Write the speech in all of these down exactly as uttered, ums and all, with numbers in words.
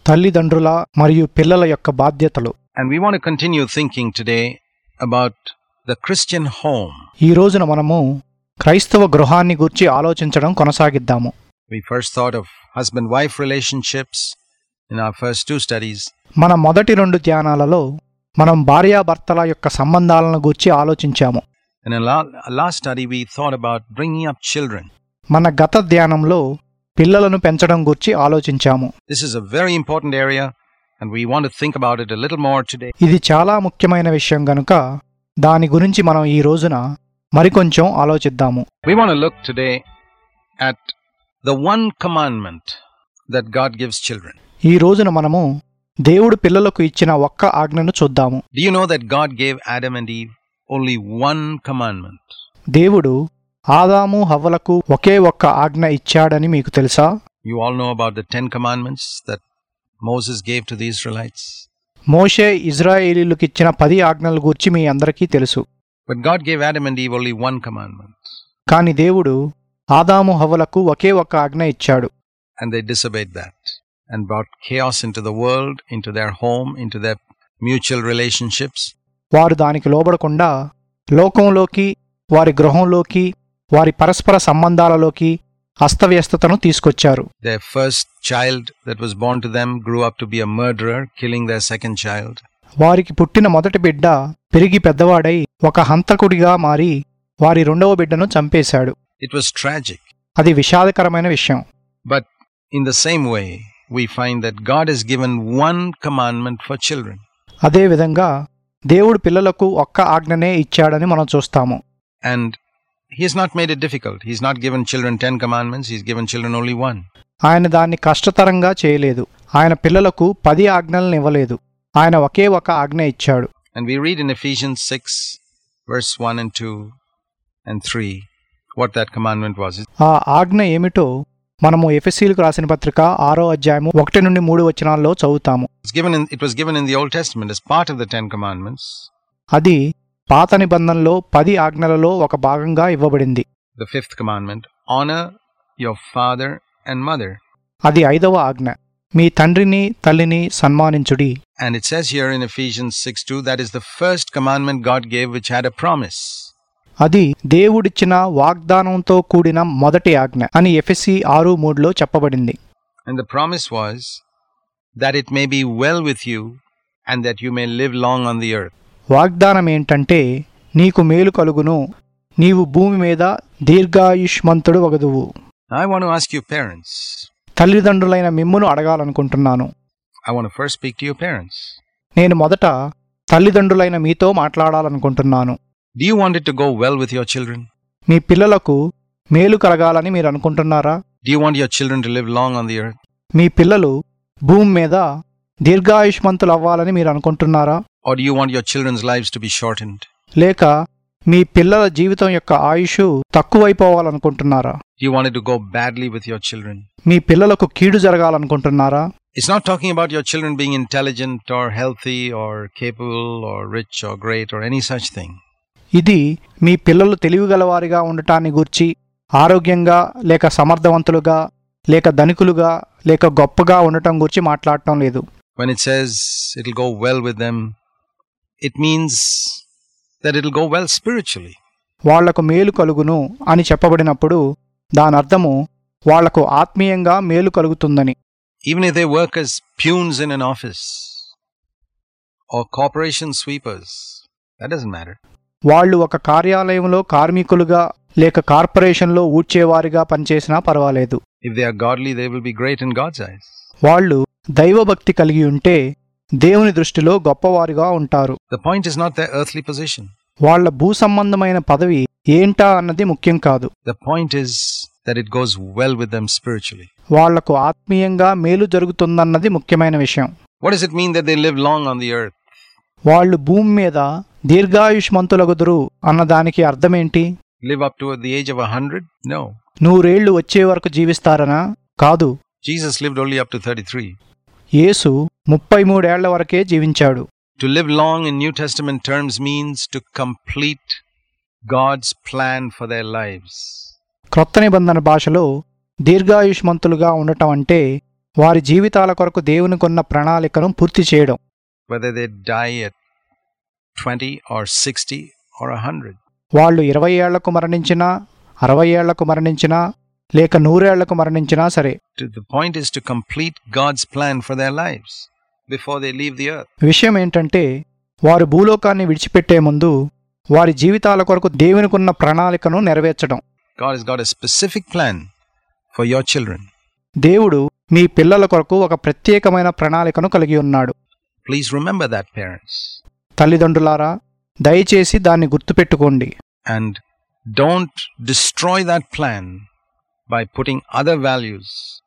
తల్లిదండ్రుల మరియు పిల్లల యొక్క బాధ్యతలు. And we want to continue thinking today about the Christian home. ఈ రోజున మనము క్రైస్తవ గృహాన్ని గురించి ఆలోచించడం కొనసాగిద్దాము. We first thought of husband-wife relationships in our first two studies. మన మొదటి రెండు ధ్యానాలలో మనం భార్యాభర్తల యొక్క సంబంధాలను గురించి ఆలోచించాము. And in our last study we thought about bringing up children. మన గత ధ్యానంలో పిల్లలను పెంచడం గురించి ఆలోచించాము. This is a very important area and we want to think about it a little more today. ఇది చాలా ముఖ్యమైన విషయం గనుక దాని గురించి మనం ఈ రోజున మరికొంచెం ఆలోచిద్దాము. We want to look today at the one commandment that God gives children. ఈ రోజున మనము దేవుడు పిల్లలకు ఇచ్చిన ఒక్క ఆజ్ఞను చూద్దాము. Do you know that God gave Adam and Eve only one commandment? దేవుడు ఆదాము హవ్వలకు ఒకే ఒక్క ఆజ్ఞ ఇచ్చాడని మీకు తెలుసా? You all know about the Ten Commandments that Moses gave to the Israelites. మోషే ఇజ్రాయేలీయులకు ఇచ్చిన పది ఆజ్ఞల గురించి మీ అందరికీ తెలుసు. But God gave Adam and Eve only one commandment. కానీ దేవుడు ఆదాము హవ్వలకు ఒకే ఒక్క ఆజ్ఞ ఇచ్చాడు. And they disobeyed that and brought chaos into the world, into their home, into their mutual relationships. వారు దానికి లోబడకుండా లోకంలోకి, వారి గృహంలోకి, వారి పరస్పర సంబంధాలలోకి అస్తవ్యస్తతను తీసుకొచ్చారు. Their first child that was born to them grew up to be a murderer, killing their second child. వారికి పుట్టిన మొదటి బిడ్డ పెరిగి పెద్దవాడై ఒక హంతకుడిగా మారి వారి రెండవ బిడ్డను చంపేశాడు. It was tragic. అది విషాదకరమైన విషయం. But in the same way, we find that God has given one commandment for children. అదే విధంగా దేవుడు పిల్లలకు ఒక్క ఆజ్ఞనే ఇచ్చాడని మనం చూస్తాము. And he has not made it difficult. He's not given children ten commandments. He's given children only one. ఆయన దాన్ని కష్టతరంగా చేయలేదు. ఆయన పిల్లలకు పది ఆజ్ఞలను ఇవ్వలేదు. ఆయన ఒకే ఒక ఆజ్ఞ ఇచ్చాడు. And we read in Ephesians six, verse one and two and three, what that commandment was. ఆ ఆజ్ఞ ఏమిటో మనము ఎఫెసీయులకు రాసిన పత్రిక ఆరో అధ్యాయము ఒకటి నుండి మూడు వచనాల్లో చదువుతాము. It's given in, it was given in the Old Testament as part of the Ten Commandments. అది పాత నిబంధనలో పది ఆజ్ఞలలో ఒక భాగంగా ఇవ్వబడింది. The fifth commandment, honor your father and mother. అది ఐదవ ఆజ్ఞ, మీ తండ్రిని తల్లిని సన్మానించుడి. And it says here in Ephesians six two, that is the first commandment God gave which had a promise. అది దేవుడిచ్చిన వాగ్దానంతో కూడిన మొదటి ఆజ్ఞ అని ఎఫెసీ ఆరు మూడులో చెప్పబడింది. And the promise was that it may be well with you and that you may live long on the earth. వాగ్దానం ఏంటంటే నీకు మేలు కలుగును, నీవు భూమి మీద దీర్ఘాయుష్మంతుడు వగదువు. I want to ask you parents. తల్లిదండ్రులైన మిమ్మును అడగాలనుకుంటున్నాను. I want to first speak to your parents. నేను మొదట తల్లిదండ్రులైన మీతో మాట్లాడాలనుకుంటున్నాను. Do you want it to go well with your children? మీ పిల్లలకు మేలు కలగాలని మీరు అనుకుంటున్నారా? Do you want your children to live long on the earth? మీ పిల్లలు భూమి మీద దీర్ఘాయుష్మంతులు అవ్వాలని మీరు అనుకుంటున్నారా? Or do you want your children's lives to be shortened? లేక మీ పిల్లల జీవితం యొక్క ఆయుష్ తక్కువైపోవాలనుకుంటున్నారా? Do you want it to go badly with your children? మీ పిల్లలకు కీడు జరగాలనుకుంటున్నారా? It's not talking about your children being intelligent or healthy or capable or rich or great or any such thing. ఇది మీ పిల్లలు తెలివిగలవారిగా ఉండటాన్ని గూర్చి, ఆరోగ్యంగా లేక సమర్థవంతులుగా లేక ధనికులుగా లేక గొప్పగా ఉండటం గురించి మాట్లాడటం లేదు. When it says it'll go well with them, it means that it'll go well spiritually. వాళ్లకు మేలు కలుగును అని చెప్పబడినప్పుడు దాని అర్థము వాళ్లకు ఆత్మీయంగా మేలు కలుగుతుందని. Even if they work as peons in an office or corporation sweepers, that doesn't matter. వాళ్ళు ఒక కార్యాలయంలో కార్మికులుగా లేక కార్పొరేషన్లో ఊడ్చేవారిగా పనిచేసినా పర్వాలేదు. If they are godly, they will be great in God's eyes. వాళ్ళు దైవభక్తి కలిగి ఉంటే దేవుని దృష్టిలో గొప్పవారిగా ఉంటారు. The point is not their earthly position. వాళ్ల భూ సంబంధమైన పదవి ఏంటా అన్నది ముఖ్యం కాదు. The point is that it goes well with them spiritually. వాళ్లకు ఆత్మీయంగా మేలు జరుగుతుందన్నది ముఖ్యమైన విషయం. What does it mean that they live long on the earth? వాళ్ళు భూమి మీద దీర్ఘాయుష్మంతులగుదురు అన్నదానికి అర్థమేంటి? Live up to the age of a hundred? No. నూరేళ్లు వచ్చే వరకు జీవిస్తారనా? కాదు. Jesus lived only up to thirty-three. యేసు ముప్పై మూడేళ్ల వరకే జీవించాడు. To live long in New Testament terms means to complete God's plan for their lives. క్రొత్త నిబంధన భాషలో దీర్ఘాయుష్మంతులుగా ఉండటం అంటే వారి జీవితాల కొరకు దేవునికున్న ప్రణాళికను పూర్తి చేయడం. whether they die at twenty or sixty or one hundred. వాళ్ళు ఇరవై ఏళ్లకు మరణించినా, అరవై ఏళ్లకు మరణించినా, లేక నూరేళ్లకు మరణించినా సరే. The point is to complete God's plan for their lives before they leave the earth. విషయం ఏంటంటే వారు భూలోకాన్ని విడిచిపెట్టే ముందు వారి జీవితాల కొరకు దేవునికున్న ప్రణాళికను నెరవేర్చడం. God has got a specific plan for your children. దేవుడు మీ పిల్లల కొరకు ఒక ప్రత్యేకమైన ప్రణాళికను కలిగి ఉన్నాడు. Please remember that, parents. తల్లిదండ్రులారా, దయచేసి దాన్ని గుర్తుపెట్టుకోండి. And don't destroy that plan by putting other values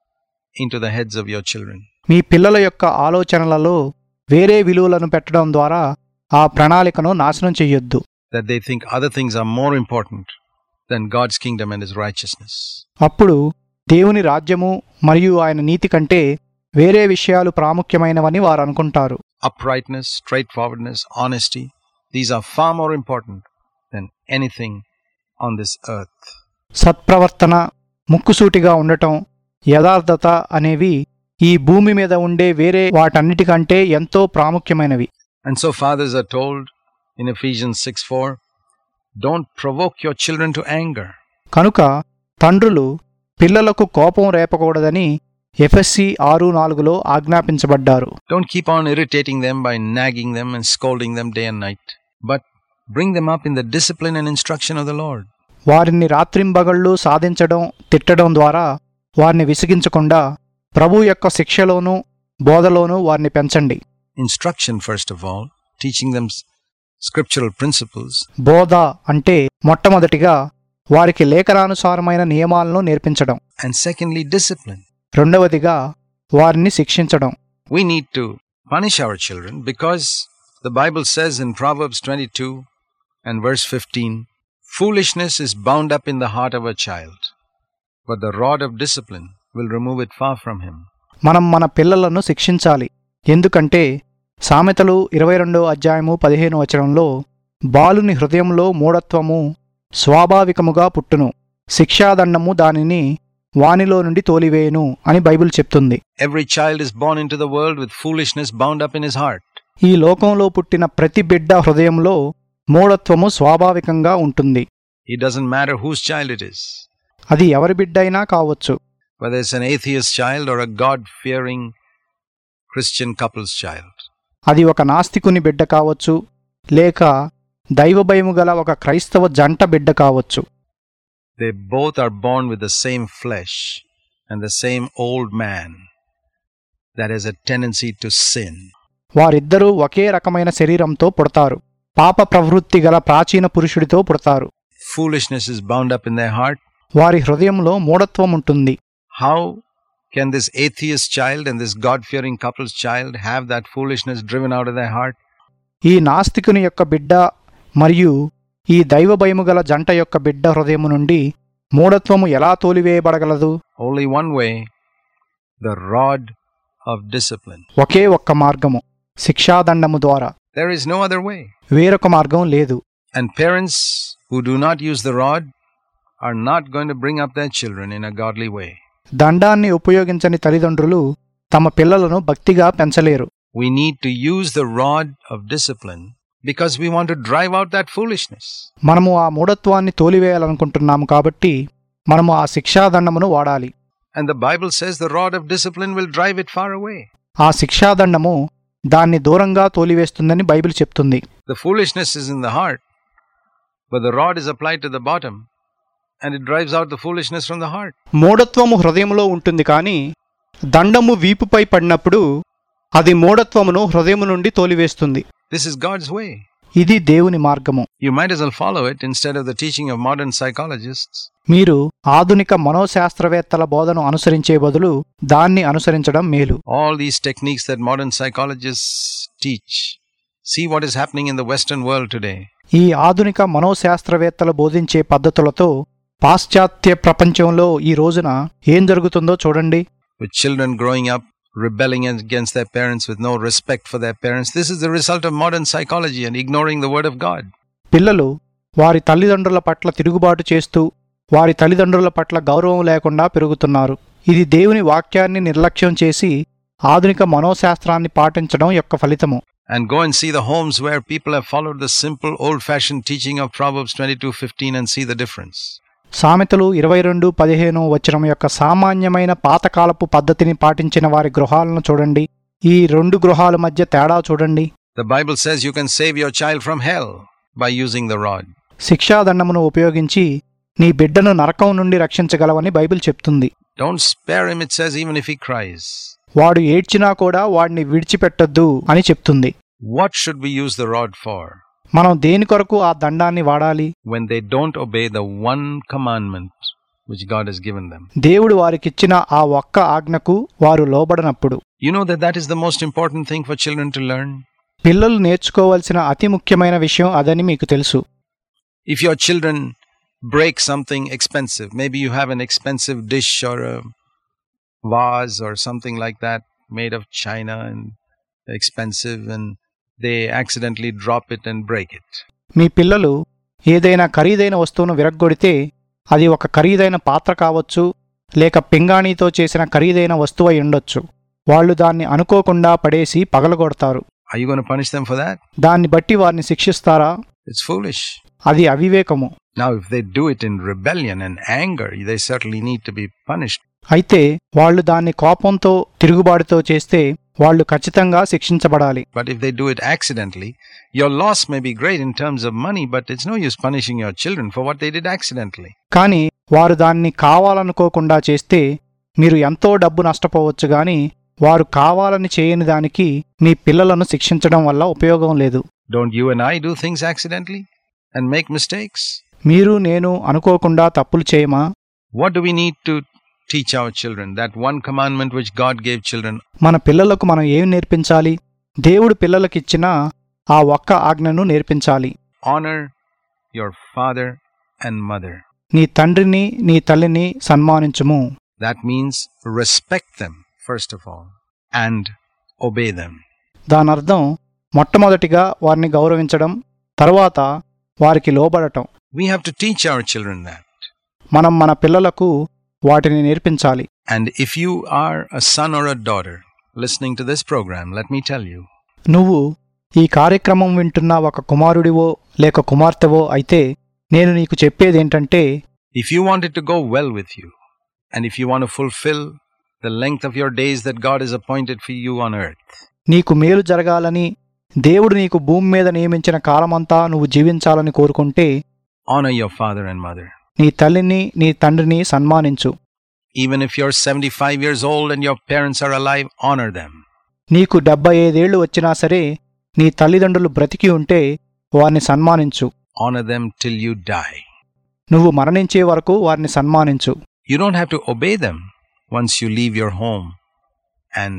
into the heads of your children. మీ పిల్లల యొక్క ఆలోచనలలో వేరే విలువలను పెట్టడం ద్వారా ఆ ప్రణాళికను నాశనం చెయ్యొద్దు. That they think other things are more important than God's kingdom and His righteousness. అప్పుడు దేవుని రాజ్యము మరియు ఆయన నీతి కంటే వేరే విషయాలు ప్రాముఖ్యమైనవని వారు అనుకుంటారు. Uprightness, straightforwardness, honesty, these are far more important than anything on this earth. సత్ప్రవర్తన, ముక్కుసూటిగా ఉండటం, యథార్థత అనేవి ఈ భూమి మీద ఉండే వేరే వాటన్నిటికంటే ఎంతో ప్రాముఖ్యమైనవి. And so fathers are told in Ephesians six four, don't provoke your children to anger. కనుక తండ్రులు పిల్లలకు కోపం రేపకూడదని ఎఫెస్సీ ఆరు నాలుగులో ఆజ్ఞాపించబడ్డారు. Don't keep on irritating them by nagging them and scolding them day and night, but bring them up in the discipline and instruction of the Lord. వారిని రాత్రింబగళ్ళు సాధించడం, తిట్టడం ద్వారా వారిని విసిగించకుండా ప్రభు యొక్క శిక్షలోనూ బోధలోనూ వారిని పెంచండి. Instruction, first of all, teaching them scriptural principles. బోధ అంటే మొట్టమొదటిగా వారికి లేఖనానుసారమైన నియమాలను నేర్పించడం. And secondly, discipline. రెండవదిగా వారిని శిక్షించడం. We need to punish our children because the Bible says in Proverbs twenty-two and verse fifteen, foolishness is bound up in the heart of a child, but the rod of discipline will remove it far from him. మనం మన పిల్లలను శిక్షించాలి. ఎందుకంటే సామెతలు ఇరవై రెండో అధ్యాయము పదిహేను వచనంలో బాలుని హృదయంలో మూఢత్వము స్వాభావికముగా పుట్టును, శిక్షాదండము దానిని వానిలో నుండి తోలివేయును అని బైబిల్ చెప్తుంది. Every child is born into the world with foolishness bound up in his heart. ఈ లోకంలో పుట్టిన ప్రతి బిడ్డ హృదయంలో మూఢత్వము స్వాభావికంగా ఉంటుంది. It doesn't matter whose child it is. అది ఎవరి బిడ్డైనా కావచ్చు. Whether it's an atheist child or a God-fearing Christian couple's child. అది ఒక నాస్తికుని బిడ్డ కావచ్చు, లేక దైవభయము గల ఒక క్రైస్తవ జంట బిడ్డ కావచ్చు. They both are born with the same flesh and the same old man that has a tendency to sin. వారిద్దరూ ఒకే రకమైన శరీరంతో పుడతారు. పాప ప్రవృత్తి గల ప్రాచీన పురుషుడితో పుడతారు. Foolishness is bound up in their heart. వారి హృదయంలో మూఢత్వం ఉంటుంది. How can this atheist child and this God-fearing couple's child have that foolishness driven out of their heart? ఈ నాస్తికుని యొక్క బిడ్డ మరియు ఈ దైవభయము గల జంట యొక్క బిడ్డ హృదయము నుండి మూఢత్వము ఎలా తోలివేయబడగలదు? Only one way, the rod of discipline. ఒకే ఒక్క మార్గము, శిక్షాదండము ద్వారా. There is no other way. వేరొక మార్గం లేదు. And parents who do not use the rod are not going to bring up their children in a godly way. దండాన్ని ఉపయోగించని తల్లిదండ్రులు తమ పిల్లలను భక్తిగా పెంచలేరు. We need to use the rod of discipline because we want to drive out that foolishness. మనము ఆ మూఢత్వాన్ని తోలివేయాలనుకుంటున్నాము కాబట్టి మనము ఆ శిక్షాదండమును వాడాలి. And the Bible says the rod of discipline will drive it far away. ఆ శిక్షాదండము దాన్ని దూరంగా తోలివేస్తుందని బైబిల్ చెప్తుంది. The foolishness is in the heart, but the rod is applied to the bottom and it drives out the foolishness from the heart. మూఢత్వము హృదయములో ఉంటుంది కానీ దండము వీపుపై పడినప్పుడు అది మూఢత్వమును హృదయము నుండి తోలివేస్తుంది. This is God's way. ఇది దేవుని మార్గము. You might as well follow it instead of the teaching of modern psychologists. మీరు ఆధునిక మనోశాస్త్రవేత్తల బోధను అనుసరించే బదులు దాన్ని అనుసరించడం మేలు. All these techniques that modern psychologists teach. See what is happening in the Western world today. ఈ ఆధునిక మనోశాస్త్రవేత్తలు బోధించే పద్ధతులతో పాశ్చాత్య ప్రపంచంలో ఈ రోజున ఏం జరుగుతుందో చూడండి. With children growing up rebelling against their parents with no respect for their parents. This is the result of modern psychology and ignoring the word of God. పిల్లలు వారి తల్లిదండ్రుల పట్ల తిరుగుబాటు చేస్తూ వారి తల్లిదండ్రుల పట్ల గౌరవం లేకుండా పెరుగుతున్నారు. ఇది దేవుని వాక్యాన్ని నిర్లక్ష్యం చేసి ఆధునిక మనోశాస్త్రాన్ని పాటించడం యొక్క ఫలితము. And go and see the homes where people have followed the simple old-fashioned teaching of Proverbs twenty-two fifteen and see the difference. సామెతలు ఇరవై రెండు పదిహేను వచనం యొక్క సామాన్యమైన పాతకాలపు పద్ధతిని పాటించిన వారి గృహాలను చూడండి. ఈ రెండు గృహాల మధ్య తేడా చూడండి. The Bible says you can save your child from hell by using the rod. శిక్షాదండమును ఉపయోగించి నీ బిడ్డను నరకం నుండి రక్షించగలవని బైబిల్ చెప్తుంది. Don't spare him, it says, even if he cries. వాడు ఏడ్చినా కూడా వాడిని విడిచిపెట్టొద్దు అని చెప్తుంది. What should we use the rod for? మనం దేని కొరకు ఆ దండాన్ని వాడాలి? When they don't obey the one commandment which God has given them. దేవుడు వారికిచ్చిన ఆ ఒక్క ఆజ్ఞకు వారు లోబడనప్పుడు. You know that that is the most important thing for children to learn. పిల్లలు నేర్చుకోవాల్సిన అతి ముఖ్యమైన విషయం అదని మీకు తెలుసు. If your children break something expensive, maybe you have an expensive dish or a vase or something like that made of china and expensive, and they accidentally drop it and break it. మీ పిల్లలు ఏదైనా ఖరీదైన వస్తువును విరగ్గొడితే అది ఒక ఖరీదైన పాత్ర కావచ్చు, లేక పింగాణీతో చేసిన ఖరీదైన వస్తువు అయి ఉండొచ్చు. వాళ్ళు దాన్ని అనుకోకుండా పడేసి పగలగొడతారు. Are you going to punish them for that? దాన్ని బట్టి వారిని శిక్షిస్తారా? It's foolish. అది అవివేకము. Now, if they do it in rebellion and anger, they certainly need to be punished. అయితే వాళ్ళు దాన్ని కోపంతో తిరుగుబాటుతో చేస్తే వాళ్ళు ఖచ్చితంగా శిక్షించబడాలి. But if they do it accidentally, your loss may be great in terms of money, but it's no use punishing your children for what they did accidentally. కానీ వారు దాన్ని కావాలనుకోకుండా చేస్తే మీరు ఎంతో డబ్బు నష్టపోవచ్చు, గాని వారు కావాలని చేయని దానికి మీ పిల్లలను శిక్షించడం వల్ల ఉపయోగం లేదు. Don't you and I do things accidentally and make mistakes? మీరు నేను అనుకోకుండా తప్పులు చేయమా? What do we need to teach our children? That one commandment which God gave children. మన పిల్లలకు మనం ఏం నేర్పించాలి? దేవుడు పిల్లలకిచ్చిన ఆ ఒక్క ఆజ్ఞను నేర్పించాలి. Honor your father and mother. నీ తండ్రిని నీ తల్లిని సన్మానించుము. That means respect them first of all and obey them. దానర్థం మొట్టమొదటిగా వారిని గౌరవించడం, తర్వాత వారికి లోబడటం. We have to teach our children that. మనం మన పిల్లలకు వాటిని నేర్పించాలి. And if you are a son or a daughter listening to this program, let me tell you. నువ్వు ఈ కార్యక్రమం వింటున్న ఒక కుమారుడివో లేక కుమార్తెవో అయితే నేను నీకు చెప్పేదేంటంటే, if you want it to go well with you, and if you want to fulfill the length of your days that God has appointed for you on earth, నీకు మేలు జరగాలని దేవుడు నీకు భూమి మీద నియమించిన కాలమంతా నువ్వు జీవించాలని కోరుకుంటే, honor your father and mother. నీ తల్లిని నీ తండ్రిని సన్మానించు. Even if you're seventy-five years old and your parents are alive, honor them. నీకు డెబ్బై ఐదేళ్లు వచ్చినా సరే నీ తల్లిదండ్రులు బ్రతికి ఉంటే వారిని సన్మానించు. Honor them till you die. నువ్వు మరణించే వరకు వారిని సన్మానించు. You don't have to obey them once you leave your home and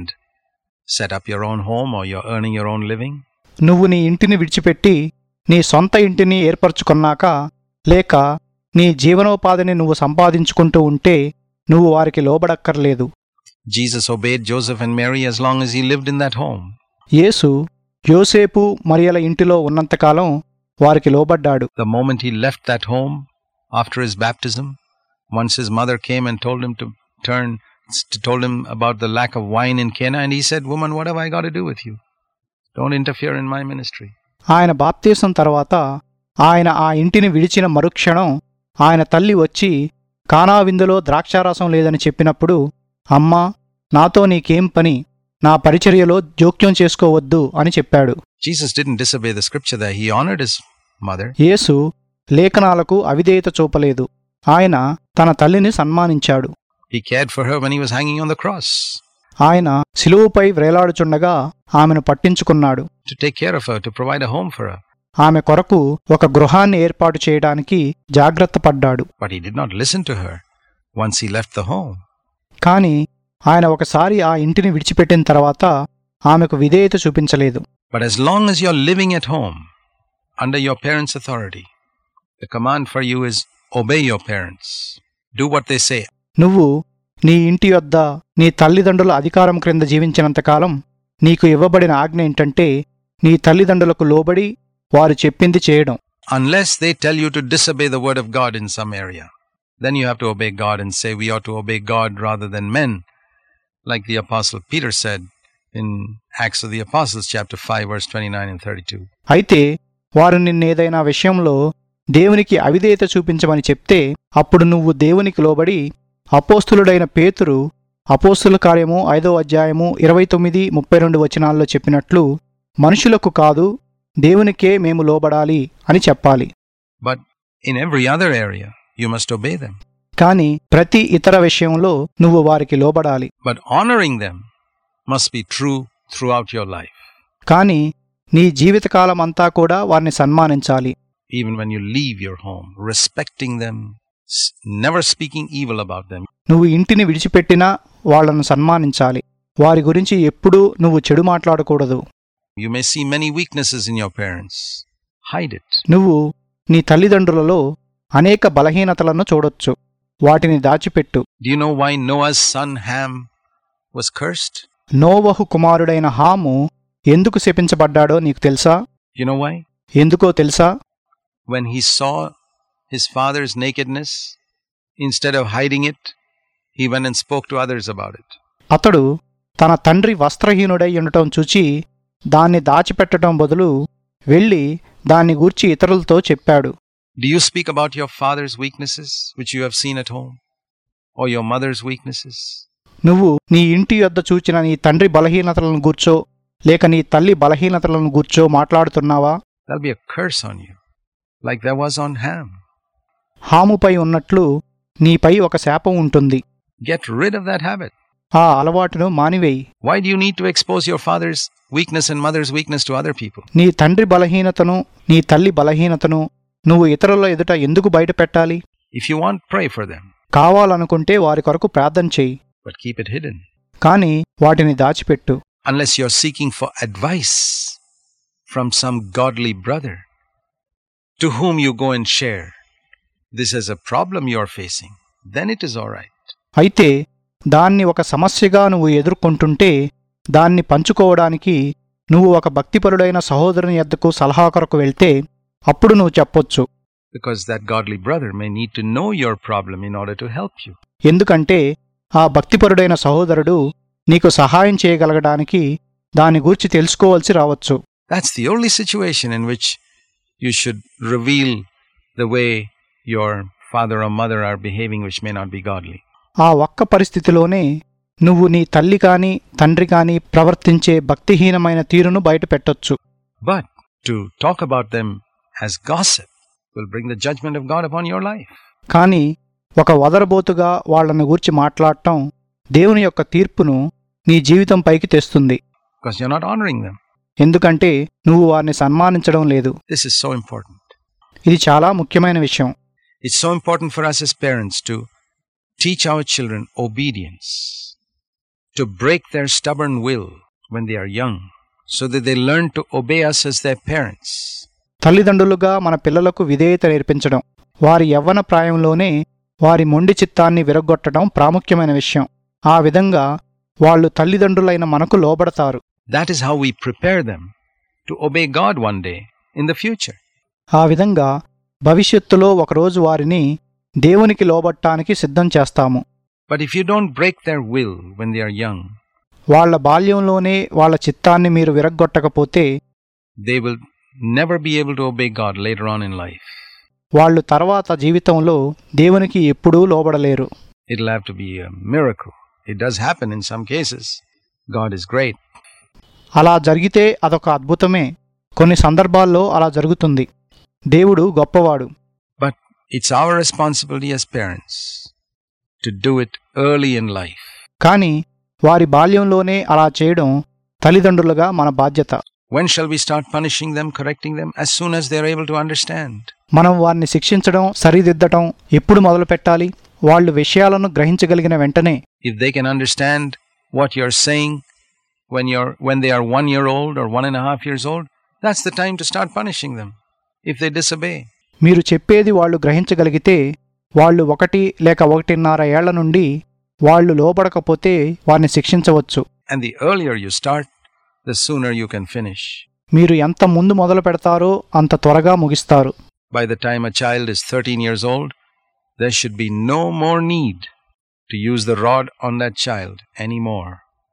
set up your own home or you're earning your own living. నువ్వు నీ ఇంటిని విడిచిపెట్టి నీ సొంత ఇంటిని ఏర్పరచుకున్నాక, లేక నీ జీవనోపాధిని నువ్వు సంపాదించుకుంటూ ఉంటే నువ్వు వారికి లోబడక్కర్లేదు. Jesus obeyed Joseph and Mary as long as he lived in that home. యేసు యోసేపు మరియల ఇంటిలో ఉన్నంతకాలం వారికి లోబడ్డాడు. The moment he left that home after his baptism, once his mother came and told him to turn, told him about the lack of wine in Cana, and he said, "Woman, what have I got to do with you? Don't interfere in my ministry." ఆయన బాప్తీసం తర్వాత ఆయన ఆ ఇంటిని విడిచిన మరుక్షణం ఆయన తల్లి వచ్చి కానా విందులో ద్రాక్షారసం లేదని చెప్పినప్పుడు, అమ్మా, నాతో నీకేం పని, నా పరిచర్యలో జోక్యం చేసుకోవద్దు అని చెప్పాడు. Jesus didn't disobey the scripture there. He honored his mother. యేసు లేఖనాలకు అవిధేయత చూపలేదు. ఆయన తన తల్లిని సన్మానించాడు. He cared for her when he was hanging on the cross. ఆయన శిలువపై వ్రేలాడుచుండగా ఆమెను పట్టించుకున్నాడు. To take care of her, to provide a home for her. ఆమె కొరకు ఒక గృహాన్ని ఏర్పాటు చేయడానికి జాగ్రత్త పడ్డాడు. But he did not listen to her once he left the home. కాని ఆయన ఒకసారి ఆ ఇంటిని విడిచిపెట్టిన తర్వాత ఆమెకు విధేయత చూపించలేదు. But as long as you're living at home under your parents' authority, the command for you is obey your parents. Do what they say. నువ్వు నీ ఇంటి యొద్ద నీ తల్లిదండ్రుల అధికారం క్రింద జీవించినంతకాలం నీకు ఇవ్వబడిన ఆజ్ఞ ఏంటంటే నీ తల్లిదండ్రులకు లోబడి వారు చెప్పింది చేయడం. Unless they tell you to disobey the word of God in some area. then you have to obey God and say we ought to obey God rather than men, like the Apostle Peter said in Acts of the Apostles chapter five verse twenty-nine and thirty-two. అయితే వారు నిన్నేదైనా విషయంలో దేవునికి అవిధేయత చూపించమని చెప్తే అప్పుడు నువ్వు దేవునికి లోబడి అపోస్తులుడైన పేతురు అపోస్తుల కార్యము ఐదో అధ్యాయము ఇరవై తొమ్మిది ముప్పై రెండు వచనాల్లో చెప్పినట్లు మనుషులకు కాదు దేవునికే మేము లోబడాలి అని చెప్పాలి. But in every other area, you must obey them. కానీ ప్రతి ఇతర విషయంలో నువ్వు వారికి లోబడాలి. But honoring them must be true throughout your life. కానీ నీ జీవితకాలం అంతా కూడా వారిని సన్మానించాలి. Even when you leave your home, respecting them, never speaking evil about them. నువ్వు ఇంటిని విడిచిపెట్టినా వాళ్లను సన్మానించాలి. వారి గురించి ఎప్పుడూ నువ్వు చెడు మాట్లాడకూడదు. You may see many weaknesses in your parents. Hide it. నువ్వు నీ తల్లిదండ్రులలో అనేక బలహీనతలను చూడొచ్చు. వాటిని దాచిపెట్టు. Do you know why Noah's son Ham was cursed? నోవహు కుమారుడైన హాము ఎందుకు శపించబడ్డాడో నీకు తెలుసా? You know why? ఎందుకో తెలుసా? When he saw his father's nakedness, instead of hiding it, he went and spoke to others about it. అతడు తన తండ్రి వస్త్రహీనుడై ఉండటం చూచి దాన్ని దాచిపెట్టడం బదులు వెళ్ళి దాన్ని గూర్చి ఇతరులతో చెప్పాడు. Do you speak about your father's weaknesses, which you have seen at home, or your mother's weaknesses? నువ్వు నీ ఇంటి యొద్ద చూచిన నీ తండ్రి బలహీనతలను గూర్చో లేక నీ తల్లి బలహీనతలను గూర్చో మాట్లాడుతున్నావా? There'll be a curse on you, like there was on Ham. హాముపై ఉన్నట్లు నీపై ఒక శాపం ఉంటుంది. Get rid of that habit. ఆ అలవాటును మానివేయి. Why do you need to expose your father's weakness and mother's weakness to other people? నీ తండ్రి బలహీనతను నీ తల్లి బలహీనతను నువ్వు ఇతరుల ఎదుట ఎందుకు బయట పెట్టాలి? If you want, pray for them. కావాలనుకుంటే వారి కొరకు ప్రార్థన చెయ్యి. But keep it hidden. కానీ వాటిని దాచిపెట్టు. Unless you're seeking for advice from some godly brother to whom you go and share this as a problem you're facing, then it is all right. అయితే దాన్ని ఒక సమస్యగా నువ్వు ఎదుర్కొంటుంటే దాన్ని పంచుకోవడానికి నువ్వు ఒక భక్తిపరుడైన సహోదరుని యొద్దకు సలహా కొరకు వెళ్తే అప్పుడు నువ్వు చెప్పొచ్చు. Because that godly brother may need to know your problem in order to help you. ఎందుకంటే ఆ భక్తిపరుడైన సహోదరుడు నీకు సహాయం చేయగలగడానికి దాని గూర్చి తెలుసుకోవాల్సి రావచ్చు. That's the only situation in which you should reveal the way your father or mother are behaving which may not be godly. ఆ ఒక్క పరిస్థితిలోనే నువ్వు నీ తల్లి కాని తండ్రి కాని ప్రవర్తించే భక్తిహీనమైన తీరును బయట పెట్టొచ్చు. But to talk about them as gossip will bring the judgment of God upon your life. కానీ ఒక వదరబోతుగా వాళ్లను గూర్చి మాట్లాడటం దేవుని యొక్క తీర్పును నీ జీవితం పైకి తెస్తుంది. Because you're not honoring them. ఎందుకంటే నువ్వు వారిని సన్మానించడం లేదు. This is so important. ఇది చాలా ముఖ్యమైన విషయం. It's so important for us as parents to teach our children obedience, to break their stubborn will when they are young, so that they learn to obey us as their parents. తల్లిదండ్రులుగా మన పిల్లలకు విధేయత నేర్పించడం, వారి యవ్వన ప్రాయంలోనే వారి మొండి చిత్తాన్ని విరగొట్టడం ప్రాముఖ్యమైన విషయం. ఆ విధంగా వాళ్ళు తల్లిదండ్రులైన మనకు లోబడతారు. That is how we prepare them to obey God one day in the future. ఆ విధంగా భవిష్యత్తులో ఒకరోజు వారిని దేవునికి లోబడటానికి సిద్ధం చేస్తాము. But if you don't break their will when they are young, వాళ్ల బాల్యంలోనే వాళ్ల చిత్తాన్ని మీరు విరగ్గొట్టకపోతే they will never be able to obey God later on in life. వాళ్ళు తర్వాత జీవితంలో దేవునికి ఎప్పుడూ లోబడలేరు. It'll have to be a miracle. It does happen in some cases. God is great. అలా జరిగితే అదొక అద్భుతమే. కొన్ని సందర్భాల్లో అలా జరుగుతుంది. దేవుడు గొప్పవాడు. But it's our responsibility as parents to do it early in life. కానీ వారి బాల్యంలోనే అలా చేయడం తల్లిదండ్రులుగా మన బాధ్యత. When shall we start punishing them, correcting them? As soon as they are able to understand. మనం వారిని శిక్షించడం, సరిదిద్దటం ఎప్పుడు మొదలు పెట్టాలి? వాళ్ళు విషయాలను గ్రహించగలిగిన వెంటనే. If they can understand what you're saying when you're when they are one year old or one and a half years old, that's the time to start punishing them if they disobey. మీరు చెప్పేది వాళ్ళు గ్రహించగలిగితే వాళ్ళు ఒకటి లేక ఒకటిన్నర ఏళ్ల నుండి వాళ్ళు లోబడకపోతే వారిని శిక్షించవచ్చు. And the earlier you start, the sooner you can finish. మీరు ఎంత ముందు మొదలు పెడతారో అంత త్వరగా ముగిస్తారు. By the time a child is thirteen years old, there should be no more need to use the rod on that child anymore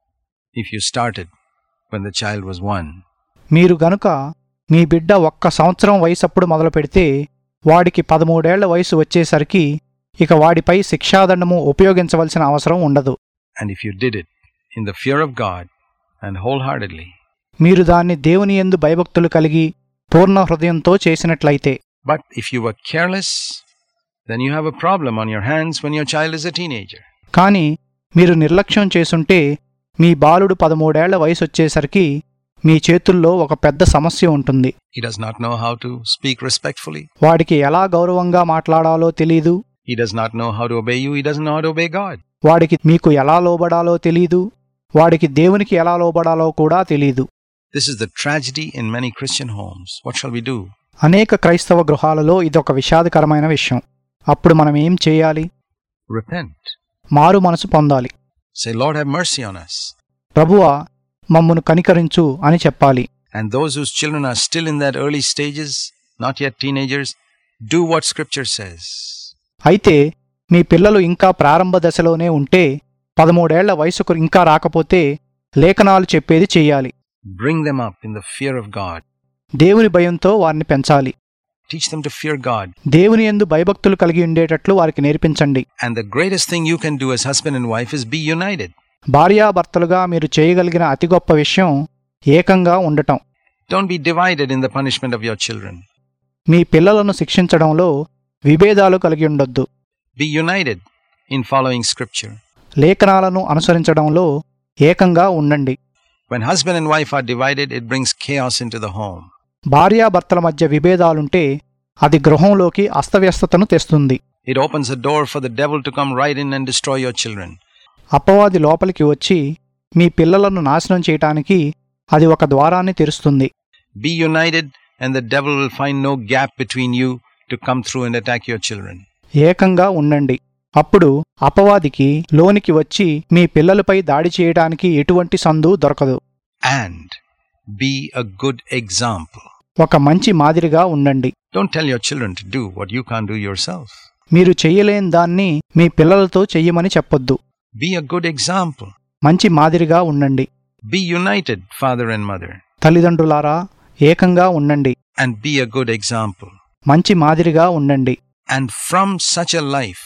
if you started when the child was one. మీరు గనుక మీ బిడ్డ ఒక్క సంవత్సరం వయసప్పుడు మొదలు పెడితే వాడికి పదమూడేళ్ల వయసు వచ్చేసరికి ఇక వాడిపై శిక్షాదండము ఉపయోగించవలసిన అవసరం ఉండదు. And if you did it in the fear of God and wholeheartedly, మీరు దాన్ని దేవుని యందు భయభక్తులు కలిగి పూర్ణ హృదయంతో చేసినట్లయితే. But if you were careless, then you have a problem on your hands when your child is a teenager. కానీ మీరు నిర్లక్ష్యం చేసుంటే మీ బాలుడు పదమూడేళ్ల వయసు వచ్చేసరికి మీ చేతుల్లో ఒక పెద్ద సమస్య ఉంటుంది. He does not know how to speak respectfully. వాడికి ఎలా గౌరవంగా మాట్లాడాలో తెలీదు. He does not know how to obey you. He doesn't know how to obey God. వాడికి మీకు ఎలా లోబడాలో తెలీదు. వాడికి దేవునికి ఎలా లోబడాలో కూడా తెలీదు. This is the tragedy in many Christian homes. What shall we do? అనేక క్రైస్తవ గృహాలలో ఇదొక విషాదకరమైన విషయం. అప్పుడు మనం ఏం చేయాలి? Repent. మారు మనసు పొందాలి. Say, Lord, have mercy on us. ప్రభువా మమ్మును కనికరించు అని చెప్పాలి. And those whose children are still in that early stages, not yet teenagers, do what Scripture says. అయితే మీ పిల్లలు ఇంకా ప్రారంభ దశలోనే ఉంటే, పదమూడేళ్ల వయసుకు ఇంకా రాకపోతే లేఖనాలు చెప్పేది చెయ్యాలి. Bring them up in the fear of God. దేవుని భయంతో వారిని పెంచాలి. Teach them to fear God. దేవుని యందు భయభక్తులు కలిగి ఉండేటట్లు వారికి నేర్పించండి. And the greatest thing you can do as husband and wife is be united. భార్యాభర్తలుగా మీరు చేయగలిగిన అతి గొప్ప విషయం ఏకంగా ఉండటం. Don't be divided in the punishment of your children. మీ పిల్లలను శిక్షించడంలో విభేదాలు కలిగి ఉండొద్దు. Be united in following Scripture. లేఖనాలను అనుసరించడంలో ఏకంగా ఉండండి. When husband and wife are divided, it brings chaos into the home. భార్యాభర్తల మధ్య విభేదాలుంటే అది గృహంలోకి అస్తవ్యస్తతను తెస్తుంది. It opens a door for the devil to come right in and destroy your children. అపవాది లోపలికి వచ్చి మీ పిల్లలను నాశనం చేయటానికి అది ఒక ద్వారాన్ని తెరుస్తుంది. Be united and the devil will find no gap between you to come through and attack your children. ఏకంగా ఉండండి. అప్పుడు అపవాదికి లోనికి వచ్చి మీ పిల్లలపై దాడి చేయడానికి ఎటువంటి సందు దొరకదు. And be a good example. ఒక మంచి మాదిరిగా ఉండండి. Don't tell your children to do what you can't do yourself. మీరు చెయ్యలేని దాన్ని మీ పిల్లలతో చెయ్యమని చెప్పొద్దు. Be a good example. మంచి మాదిరిగా ఉండండి. Be united, father and mother. తల్లిదండ్రులారా ఏకంగా ఉండండి. And be a good example. మంచి మాదిరిగా ఉండండి. And from such a life,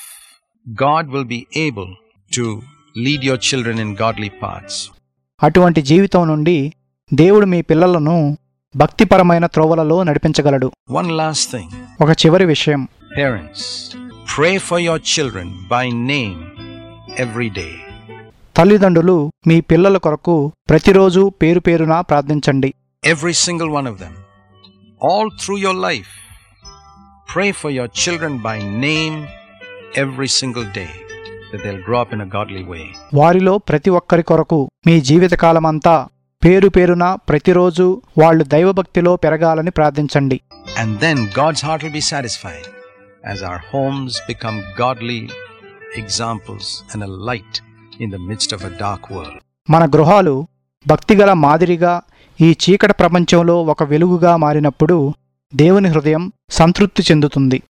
God will be able to lead your children in godly paths. అటువంటి జీవితం నుండి దేవుడు మీ పిల్లలను భక్తిపరమైన త్రోవలలో నడిపించగలడు. One last thing. ఒక చివరి విషయం. Parents, pray for your children by name every day. తల్లిదండ్రులు మీ పిల్లల కొరకు ప్రతిరోజు పేరు పేరున ప్రార్థించండి. Every single one of them. All through your life. Pray for your children by name every single day, that they'll grow up in a godly way. వారిలో ప్రతి ఒక్కరి కొరకు మీ జీవితకాలమంతా పేరు పేరున ప్రతిరోజు వాళ్ళు దైవభక్తిలో పెరగాలని ప్రార్థించండి. And then God's heart will be satisfied as our homes become godly examples and a light in the midst of a dark world. మన గృహాలు భక్తిగల మాదిరిగా ఈ చీకటి ప్రపంచంలో ఒక వెలుగుగా మారినప్పుడు దేవుని హృదయం సంతృప్తి చెందుతుంది.